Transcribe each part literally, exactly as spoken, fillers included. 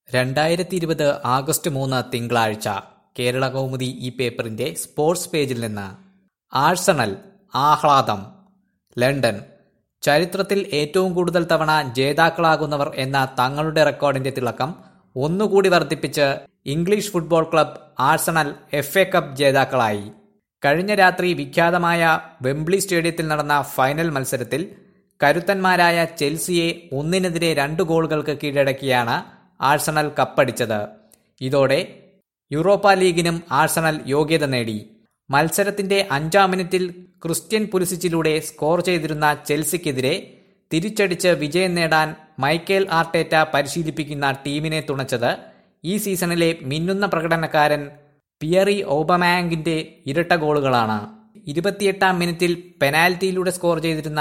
രണ്ടായിരത്തി ഇരുപത് ആഗസ്റ്റ് മൂന്ന് തിങ്കളാഴ്ച കേരള കൗമുദി ഈ പേപ്പറിന്റെ സ്പോർട്സ് പേജിൽ നിന്ന്. ആഴ്സണൽ ആഹ്ലാദം. ലണ്ടൻ. ചരിത്രത്തിൽ ഏറ്റവും കൂടുതൽ തവണ ജേതാക്കളാകുന്നവർ എന്ന തങ്ങളുടെ റെക്കോർഡിന്റെ തിളക്കം ഒന്നുകൂടി വർദ്ധിപ്പിച്ച് English football club Arsenal F A Cup ജേതാക്കളായി. കഴിഞ്ഞ രാത്രി വിഖ്യാതമായ വെംബ്ലി സ്റ്റേഡിയത്തിൽ നടന്ന ഫൈനൽ മത്സരത്തിൽ കരുത്തന്മാരായ ചെൽസിയെ ഒന്നിനെതിരെ രണ്ട് ഗോളുകൾക്ക് കീഴടക്കിയാണ് ആഴ്സണൽ കപ്പടിച്ചത്. ഇതോടെ യൂറോപ്പ ലീഗിനും ആഴ്സണൽ യോഗ്യത നേടി. മത്സരത്തിന്റെ അഞ്ചാം മിനിറ്റിൽ ക്രിസ്റ്റ്യൻ പുലിസിച്ചിലൂടെ സ്കോർ ചെയ്തിരുന്ന ചെൽസിക്കെതിരെ തിരിച്ചടിച്ച് വിജയം നേടാൻ മൈക്കേൽ ആർട്ടേറ്റ പരിശീലിപ്പിക്കുന്ന ടീമിനെ തുണച്ചത് ഈ സീസണിലെ മിന്നുന്ന പ്രകടനക്കാരൻ പിയറി ഔബമയാങ്ങിന്റെ ഇരട്ട ഗോളുകളാണ്. ഇരുപത്തിയെട്ടാം മിനിറ്റിൽ പെനാൽറ്റിയിലൂടെ സ്കോർ ചെയ്തിരുന്ന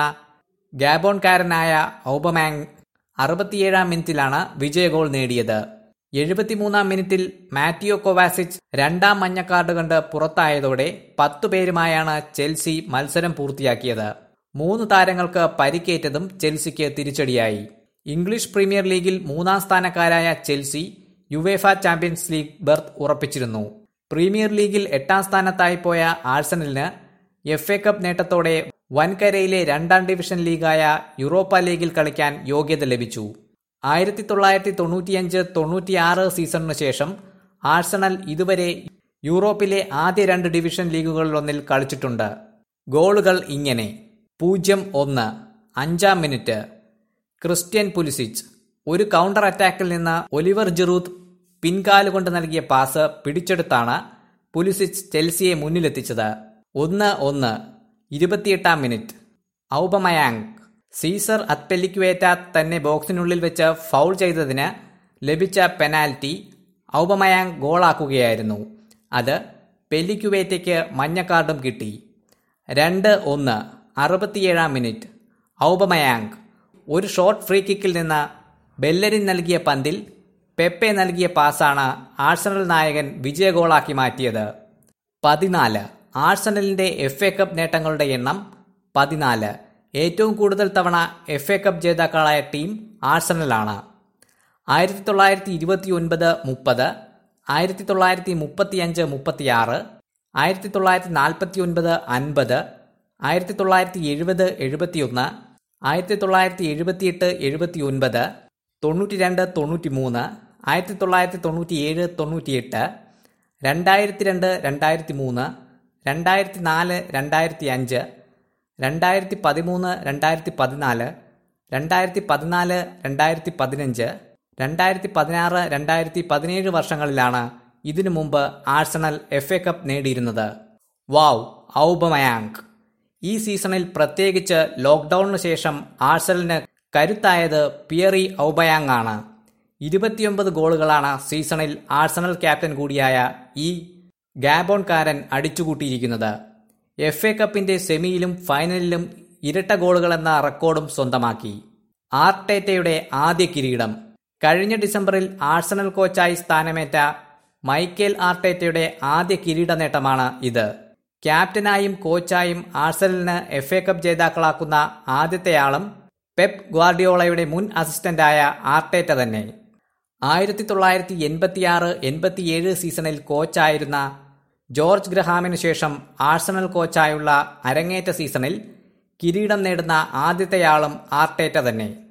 ഗാബോൺകാരനായ ഔബമയാങ് അറുപത്തിയേഴാം മിനിറ്റിലാണ് വിജയ ഗോൾ നേടിയത്. എഴുപത്തിമൂന്നാം മിനിറ്റിൽ മാറ്റിയോ കൊവാസിച്ച് രണ്ടാം മഞ്ഞക്കാർഡ് കണ്ട് പുറത്തായതോടെ പത്തു പേരുമായാണ് ചെൽസി മത്സരം പൂർത്തിയാക്കിയത്. മൂന്ന് താരങ്ങൾക്ക് പരിക്കേറ്റതും ചെൽസിക്ക് തിരിച്ചടിയായി. ഇംഗ്ലീഷ് പ്രീമിയർ ലീഗിൽ മൂന്നാം സ്ഥാനക്കാരായ Chelsea UEFA Champions League berth ഉറപ്പിച്ചിരുന്നു. പ്രീമിയർ ലീഗിൽ എട്ടാം സ്ഥാനത്തായി പോയ ആഴ്സണലിന് എഫ് എ കപ്പ് നേട്ടത്തോടെ വൻകരയിലെ രണ്ടാം ഡിവിഷൻ ലീഗായ യൂറോപ്പ ലീഗിൽ കളിക്കാൻ യോഗ്യത ലഭിച്ചു. ആയിരത്തി തൊള്ളായിരത്തി തൊണ്ണൂറ്റിയഞ്ച് തൊണ്ണൂറ്റിയാറ് സീസണിനു ശേഷം ആഴ്സണൽ ഇതുവരെ യൂറോപ്പിലെ ആദ്യ രണ്ട് ഡിവിഷൻ ലീഗുകളിലൊന്നിൽ കളിച്ചിട്ടുണ്ട്. ഗോളുകൾ ഇങ്ങനെ: പൂജ്യം ഒന്ന്. അഞ്ചാം മിനിറ്റ് ക്രിസ്റ്റ്യൻ പുലിസിച്ച് ഒരു കൗണ്ടർ അറ്റാക്കിൽ നിന്ന് ഒലിവർ ജിറൂദ് പിൻകാലുകൊണ്ട് നൽകിയ പാസ് പിടിച്ചെടുത്താണ് പുലിസിച്ച് ചെൽസിയെ മുന്നിലെത്തിച്ചത്. ഒന്ന് ഒന്ന്. ഇരുപത്തിയെട്ടാം മിനിറ്റ് ഔബമയാങ് സീസർ അത്പെല്ലിക്വേറ്റ തന്നെ ബോക്സിനുള്ളിൽ വെച്ച് ഫൗൾ ചെയ്തതിന് ലഭിച്ച പെനാൽറ്റി ഔബമയാങ് ഗോളാക്കുകയായിരുന്നു. അത് പെല്ലിക്വേറ്റയ്ക്ക് മഞ്ഞക്കാർഡും കിട്ടി. രണ്ട് ഒന്ന്. അറുപത്തിയേഴാം മിനിറ്റ് ഔബമയാങ് ഒരു ഷോർട്ട് ഫ്രീ കിക്കിൽ നിന്ന് ബെല്ലരിൻ നൽകിയ പന്തിൽ പെപ്പെ നൽകിയ പാസാണ് ആഴ്സണൽ നായകൻ വിജയ ഗോളാക്കി മാറ്റിയത്. പതിനാല്. ആഴ്സണലിന്റെ എഫ് എ കപ്പ് നേട്ടങ്ങളുടെ എണ്ണം പതിനാല്. ഏറ്റവും കൂടുതൽ തവണ എഫ് എ കപ്പ് ജേതാക്കളായ ടീം ആഴ്സണലാണ്. ആയിരത്തി തൊള്ളായിരത്തി ഇരുപത്തി ഒൻപത് മുപ്പത്, ആയിരത്തി തൊള്ളായിരത്തി മുപ്പത്തിയഞ്ച് മുപ്പത്തിയാറ്, ആയിരത്തി തൊള്ളായിരത്തി നാൽപ്പത്തി ഒൻപത് അൻപത്, ആയിരത്തി തൊള്ളായിരത്തി എഴുപത് എഴുപത്തിയൊന്ന്, ആയിരത്തി തൊള്ളായിരത്തി എഴുപത്തിയെട്ട് എഴുപത്തി ഒൻപത്, തൊണ്ണൂറ്റി രണ്ട് തൊണ്ണൂറ്റി മൂന്ന്, ആയിരത്തി തൊള്ളായിരത്തി തൊണ്ണൂറ്റിയേഴ് തൊണ്ണൂറ്റിയെട്ട്, രണ്ടായിരത്തി രണ്ട് രണ്ടായിരത്തി മൂന്ന്, രണ്ടായിരത്തി നാല് രണ്ടായിരത്തി അഞ്ച്, രണ്ടായിരത്തി പതിമൂന്ന് രണ്ടായിരത്തി പതിനാല്, രണ്ടായിരത്തി പതിനാല് രണ്ടായിരത്തി പതിനഞ്ച്, രണ്ടായിരത്തി പതിനാറ് രണ്ടായിരത്തി പതിനേഴ് വർഷങ്ങളിലാണ് ഇതിനു മുമ്പ് ആഴ്സണൽ എഫ് എ കപ്പ് നേടിയിരുന്നത്. Wow, Aubameyang. ഈ സീസണിൽ പ്രത്യേകിച്ച് ലോക്ക്ഡൌണിനു ശേഷം ആഴ്സണലിന് കരുത്തായത് പിയറി ഔബമയാങ് ആണ്. ഇരുപത്തിയൊമ്പത് ഗോളുകളാണ് സീസണിൽ ആഴ്സണൽ ക്യാപ്റ്റൻ കൂടിയായ ഈ ഗാബോൺകാരൻ അടിച്ചുകൂട്ടിയിരിക്കുന്നത്. എഫ് എ കപ്പിന്റെ സെമിയിലും ഫൈനലിലും ഇരട്ട ഗോളുകളെന്ന റെക്കോർഡും സ്വന്തമാക്കി. ആർട്ടേറ്റയുടെ ആദ്യ കിരീടം. കഴിഞ്ഞ ഡിസംബറിൽ ആഴ്സണൽ കോച്ചായി സ്ഥാനമേറ്റ മൈക്കേൽ ആർട്ടേറ്റയുടെ ആദ്യ കിരീട നേട്ടമാണ് ഇത്. ക്യാപ്റ്റനായും കോച്ചായും ആഴ്സണലിന് എഫ് എ കപ്പ് ജേതാക്കളാക്കുന്ന ആദ്യത്തെയാളും പെപ് ഗ്വാർഡിയോളയുടെ മുൻ അസിസ്റ്റന്റായ ആർട്ടേറ്റ തന്നെ. ആയിരത്തി തൊള്ളായിരത്തി എൺപത്തിയാറ് എൺപത്തിയേഴ് സീസണിൽ കോച്ചായിരുന്ന ജോർജ് ഗ്രഹാമിനു ശേഷം ആഴ്സണൽ കോച്ചായുള്ള അരങ്ങേറ്റ സീസണിൽ കിരീടം നേടുന്ന ആദ്യത്തെയാളും ആർട്ടേറ്റ തന്നെ.